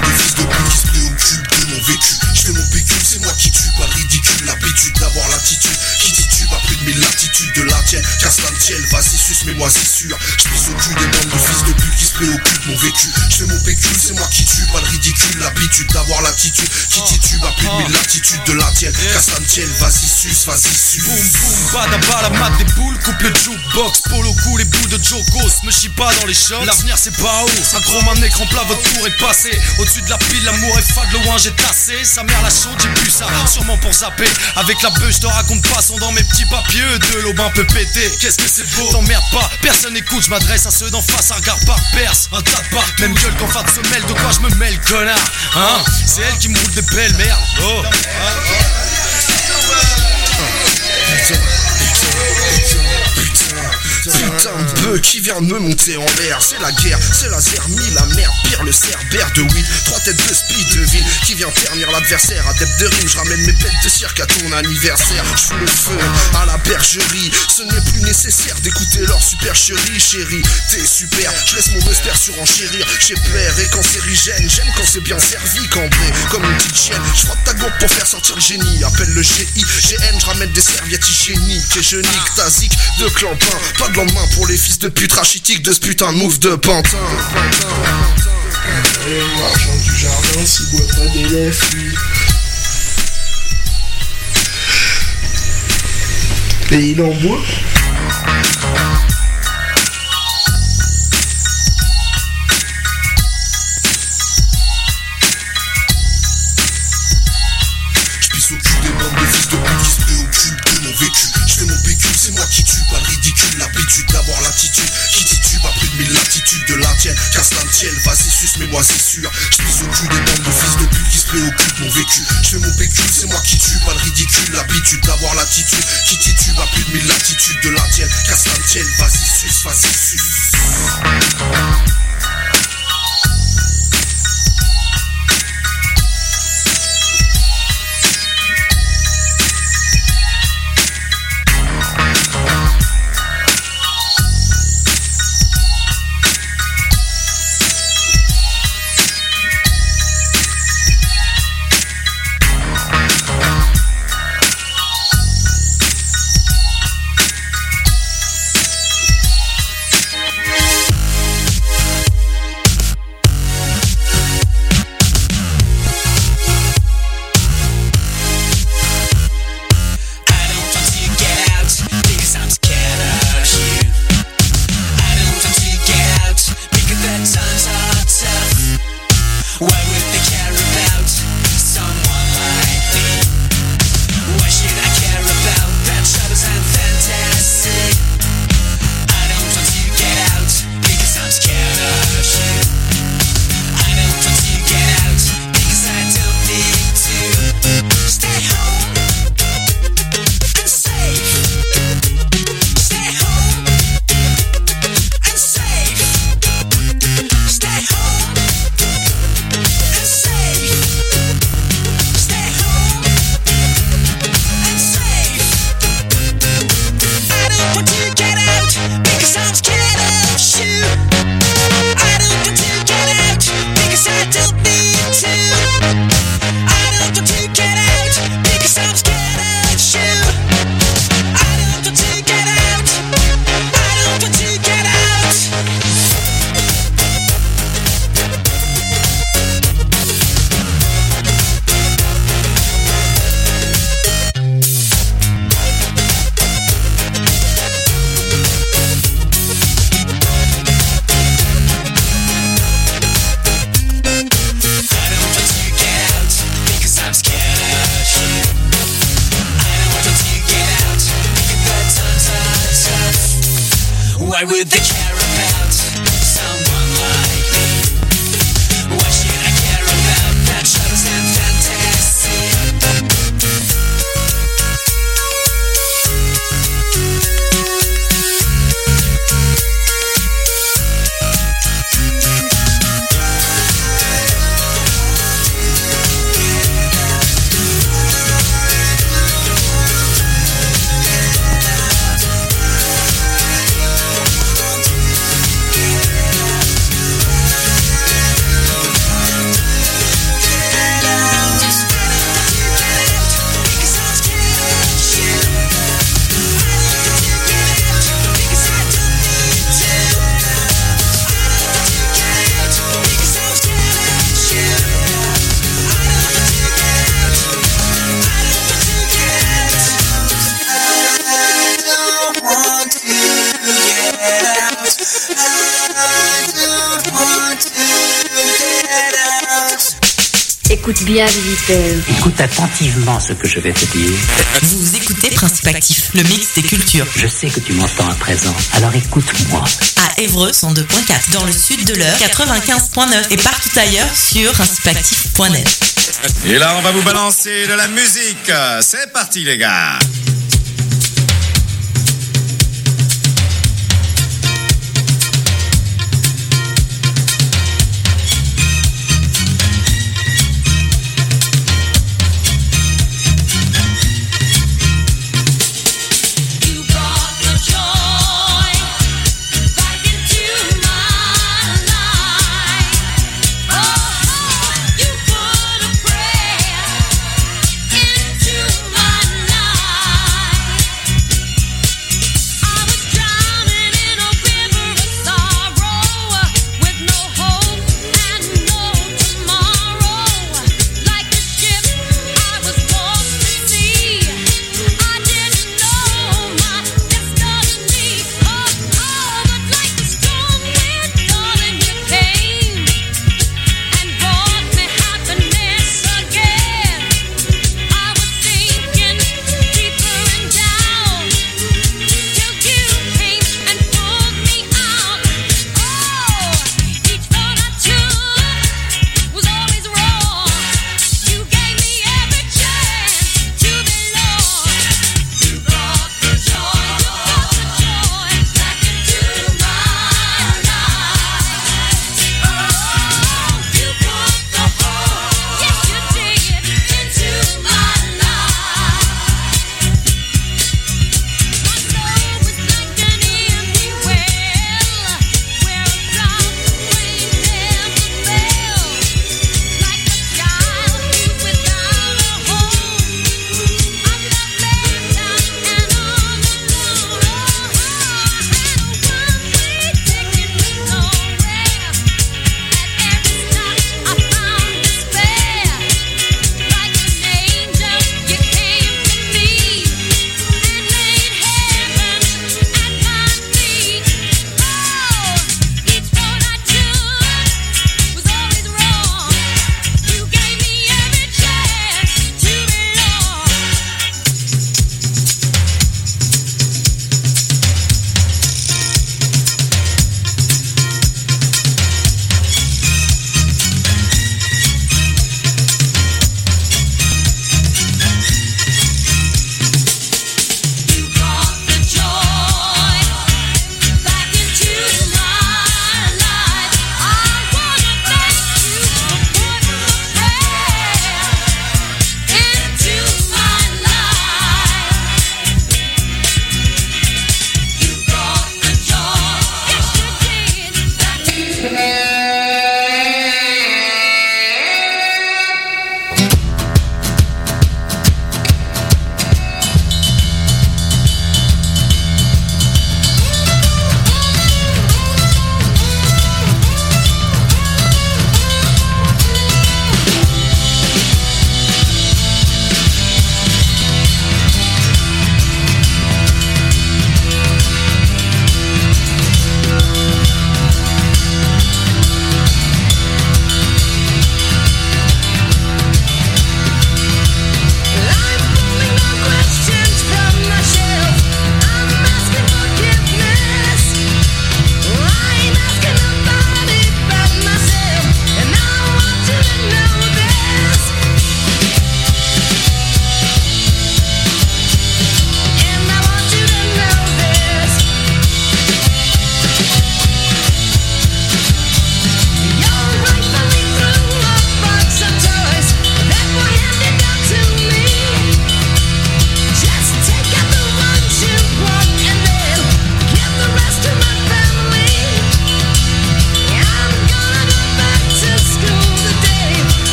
bande de fils de pute qui se préoccupent de mon vécu. Je fais mon pécule, c'est moi qui tue, pas le ridicule. L'habitude d'avoir l'attitude qui titube à plus de 1000 latitudes de la tienne. Casse la tienne, vas-y sus, mais moi c'est sûr. Je pisse au cul des bandes de fils de pute qui se préoccupent de mon vécu. Je fais mon pécule, c'est moi qui tue, pas le ridicule. L'habitude d'avoir l'attitude qui titube à plus de 1000 latitudes de la tienne. Casse la tienne, vas-y sus, vas-y sus. Boum boum, bada mat des boules, coupe le jukebox. Polo cool, les bouts de Jokos, me chie pas dans les shots. L'avenir c'est pas haut, synchro un écran plat, votre tour est passé. Au-dessus de la pile, l'amour est fade, le ouin j'ai tassé. Sa mère la chaude, j'ai bu ça, sûrement pour zapper. Avec la beuh, je te raconte pas, sont dans mes petits papiers. De l'aubin peut péter, qu'est-ce que c'est beau. T'emmerde pas, personne écoute, je m'adresse à ceux d'en face, un regard par perce. Un tas de partout, même gueule qu'en fin de semelle, de quoi je me mêle, connard. Hein, c'est elle qui me roule des pelles, merde. Oh, Putain de bœuf qui vient de me monter en l'air. C'est la guerre, c'est la zermie, la merde, pire le cerbère de weed. 3 têtes de speed de ville qui vient ternir l'adversaire. Adepte de rime, je ramène mes bêtes de cirque à ton anniversaire. Je fous le feu à la bergerie. Ce n'est plus nécessaire d'écouter leur supercherie. Chérie, t'es super, je laisse mon musper surenchérir. Chez père et cancérigène, j'aime quand c'est bien servi, cambré comme une petite chienne. Je frotte ta gourde pour faire sortir le génie. Appelle le GI, GN, je ramène des serviettes hygiéniques. Et je nique ta zik de clampin. Pas de lendemain pour les fils de pute rachitiques de ce putain de move de pantin. Et marchand du jardin, s'il boit pas d'élèves, lui. Et il en boit. J'pisse au cul des bandes de fils de pute qui se préoccupent de mon vécu. J'fais mon pécule, c'est moi qui tue, pas le ridicule. L'habitude d'avoir l'attitude qui titube à plus de 1000 latitudes de la tienne. Casse la tienne, vas-y sus, mais moi c'est sûr. J'pisse au cul des bandes de fils de pute qui se préoccupent de mon vécu. J'fais mon pécule, c'est moi qui tue, pas le ridicule. L'habitude d'avoir l'attitude qui titube à plus de 1000 latitudes de la tienne. Casse la tienne, vas-y sus, vas-y sus. Why would they care about someone like me? Why should I care about that shadows and fantasy? Écoute bien, visiteur. Écoute attentivement ce que je vais te dire. Vous écoutez Principe Actif, le mix des cultures. Je sais que tu m'entends à présent, alors écoute-moi. À Évreux 102.4, dans le sud de l'Eure 95.9 et partout ailleurs sur principeactif.net. Et là, on va vous balancer de la musique. C'est parti, les gars. Into my life.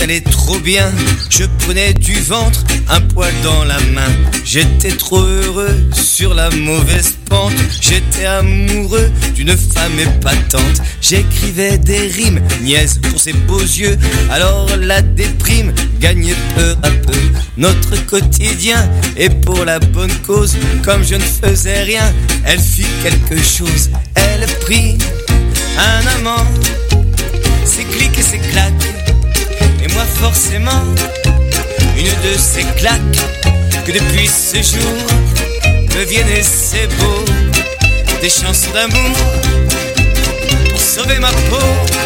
allait trop bien. Je prenais du ventre, un poil dans la main. J'étais trop heureux sur la mauvaise pente. J'étais amoureux d'une femme épatante. J'écrivais des rimes niaises pour ses beaux yeux. Alors la déprime gagnait peu à peu notre quotidien. Et pour la bonne cause, comme je ne faisais rien, elle fit quelque chose. Elle prit un amant, ses clics et ses claques. Et moi forcément, une de ces claques. Que depuis ce jour me viennent et c'est beau, des chansons d'amour pour sauver ma peau.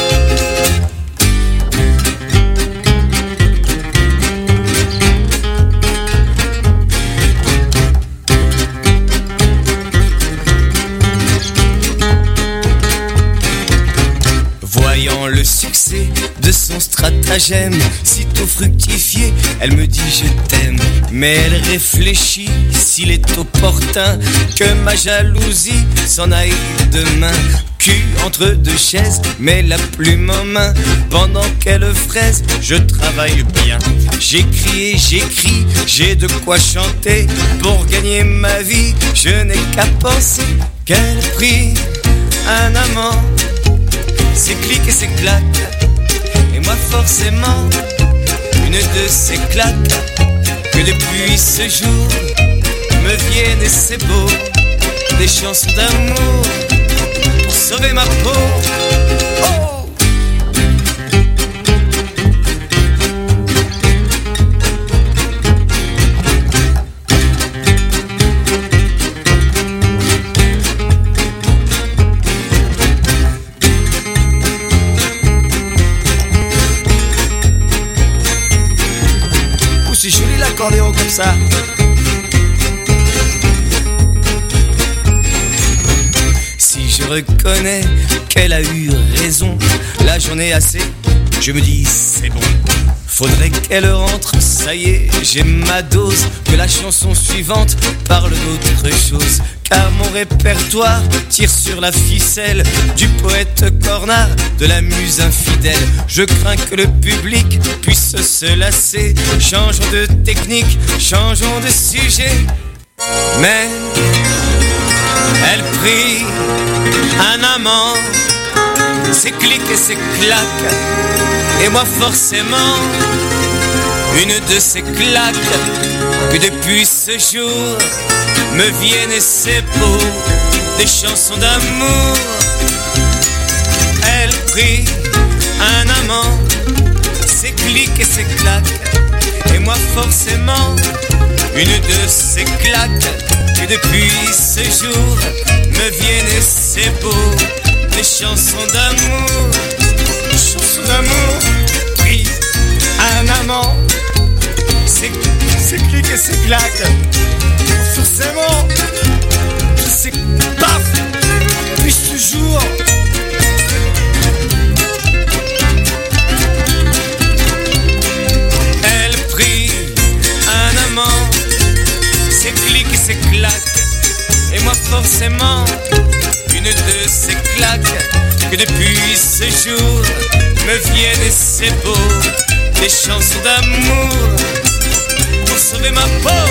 Voyant le succès de son stratagème, sitôt fructifié, elle me dit je t'aime. Mais elle réfléchit s'il est opportun que ma jalousie s'en aille demain. Cul entre deux chaises, mais la plume en main. Pendant qu'elle fraise, je travaille bien. J'écris et j'écris, j'ai de quoi chanter. Pour gagner ma vie, je n'ai qu'à penser qu'elle prit un amant, ses clics et ses claques. Et moi forcément, une de ces claques. Que depuis ce jour me viennent et c'est beau, des chansons d'amour pour sauver ma peau. Oh! C'est joli l'accordéon comme ça. Si je reconnais qu'elle a eu raison, là j'en ai assez, je me dis c'est bon. Faudrait qu'elle rentre, ça y est, j'ai ma dose. Que la chanson suivante parle d'autre chose. Car mon répertoire tire sur la ficelle du poète cornard, de la muse infidèle. Je crains que le public puisse se lasser. Changeons de technique, changeons de sujet. Mais elle prit un amant, ses clics et ses claques. Et moi forcément, une de ces claques. Que depuis ce jour me viennent et c'est beau, des chansons d'amour. Elle prit un amant, ses clics et ses claques. Et moi forcément, une de ces claques. Que depuis ce jour me viennent et c'est beau, des chansons d'amour. Des chansons d'amour. Pris un amant, ses clics et ses claques. Forcément, je sais paf, depuis ce jour. Elle prit un amant, ses clics et ses claques. Et moi forcément, une de ces claques. Que depuis ce jour me viennent et c'est beau, des chansons d'amour pour sauver ma peau.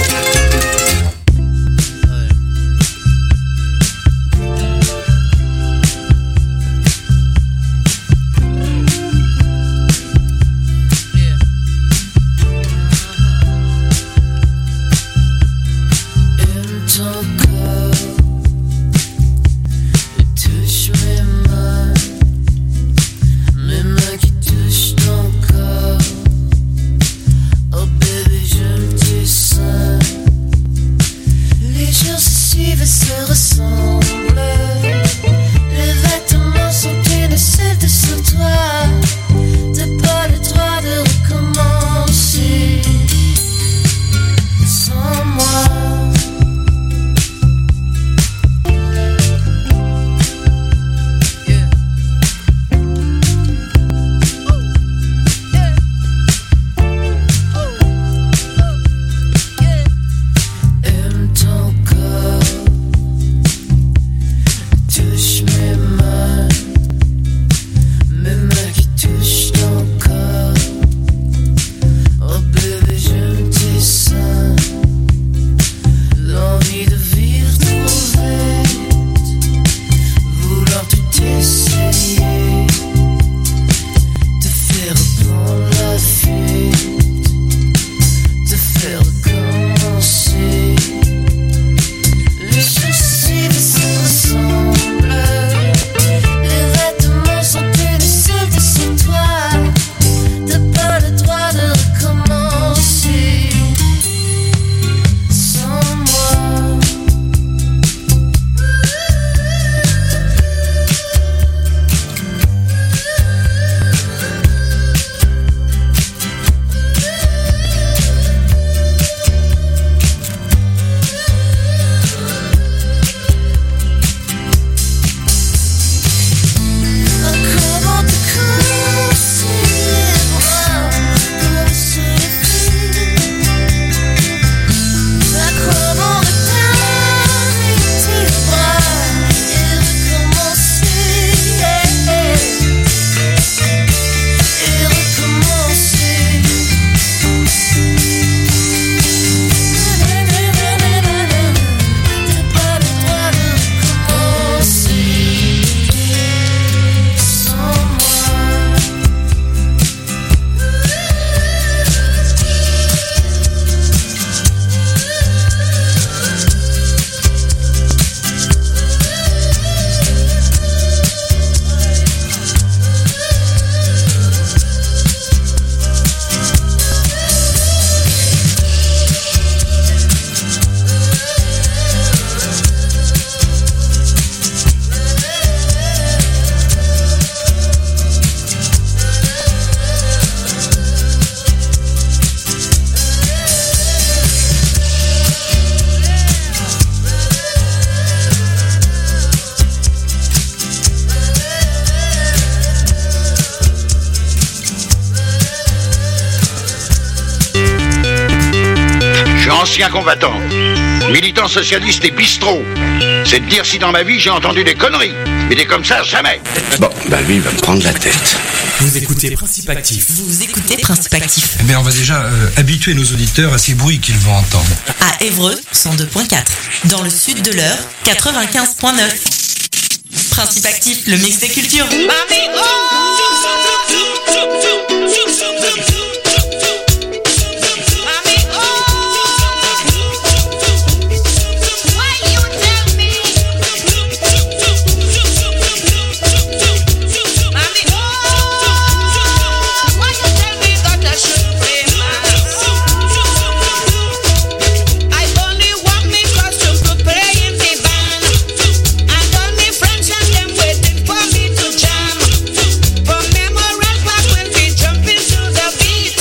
ancien combattant, militant socialiste et bistrot. C'est de dire si dans ma vie j'ai entendu des conneries. Mais des comme ça, jamais. Bon, bah lui, il va me prendre la tête. Vous écoutez Principe Actif. Vous écoutez Principe Actif. Eh bien, on va déjà habituer nos auditeurs à ces bruits qu'ils vont entendre. À Évreux, 102.4. Dans le sud de l'Eure, 95.9. Principe Actif, le mix des cultures. For memorable back when we jump into the beat.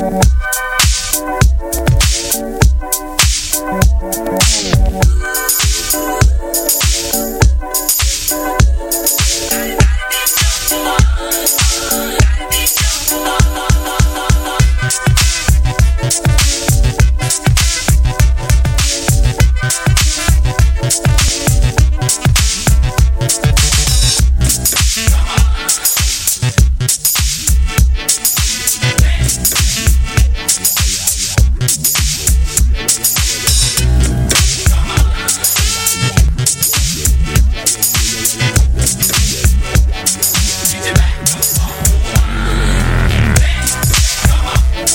Thank